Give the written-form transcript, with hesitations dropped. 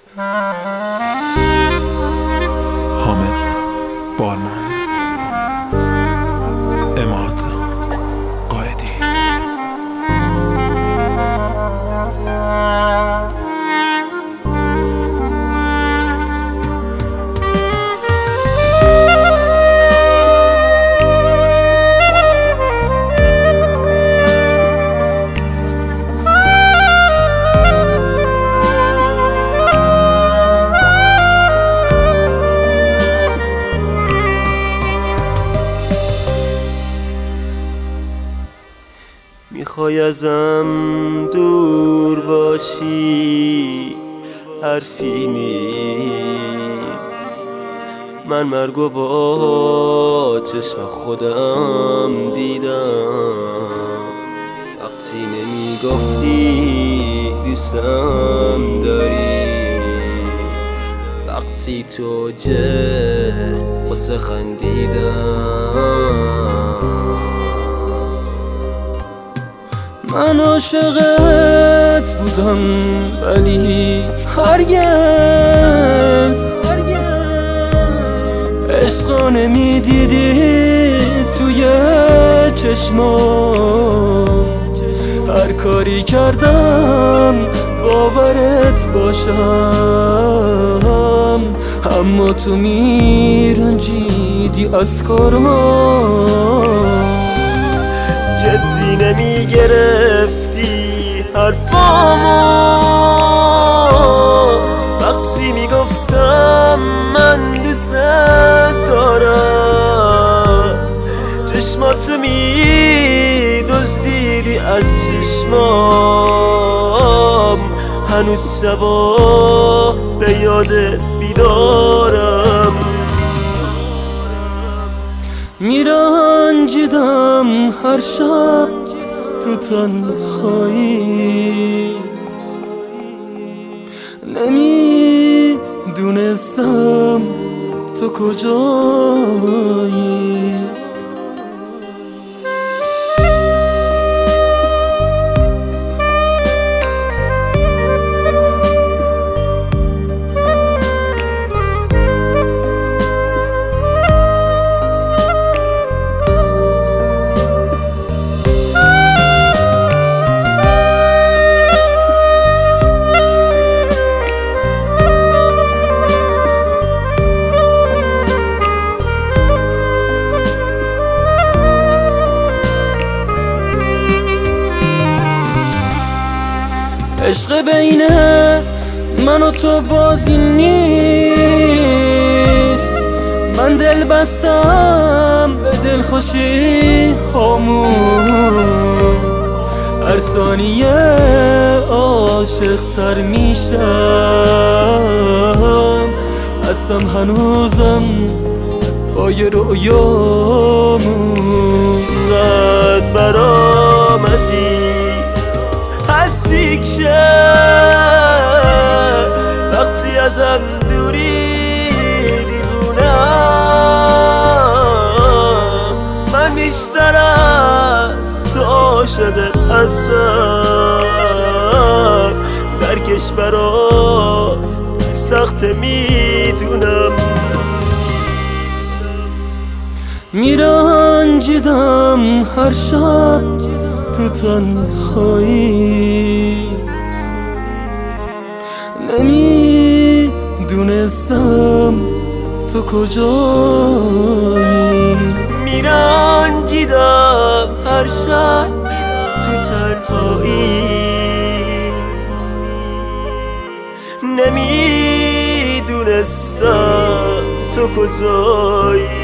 حامد بارمانی، اماد قائدی. میخوای ازم دور باشی، حرفی نیست. من مرگو با چشم خودم دیدم. وقتی نمیگفتی دوستم داری، وقتی تو واسه خندیدم. من عاشقت بودم ولی هرگز عشقا نمیدیدی توی چشمام. هر کاری کردم باورت باشم، اما تو میرنجیدی از کارم. جدی نمیگرفتی حرفامو وقتی میگفتم من دوست دارم. چشماتو میدزدیدی از چشمام، هنوز شبا به یادت بیدارم. میرنجیدم هر شب تو تنهایی، نمیدونستم تو کجایی. عشق بین من و تو بازی نیست. من دل بستم به دلخوشی هامون، هر ثانیه عاشق تر میشم. هستم هنوزم با یه رویامون. قد برام هستی که وقتی ازم دوری دیوونم. من بیشتر از تو عاشقت هستم، درکش برات سخت میدونم. میرنجیدم هر شب تو تنهایی، نمیدونستم تو کجایی. میرنجیدم هر شب تو تنهایی، نمیدونستم تو کجایی.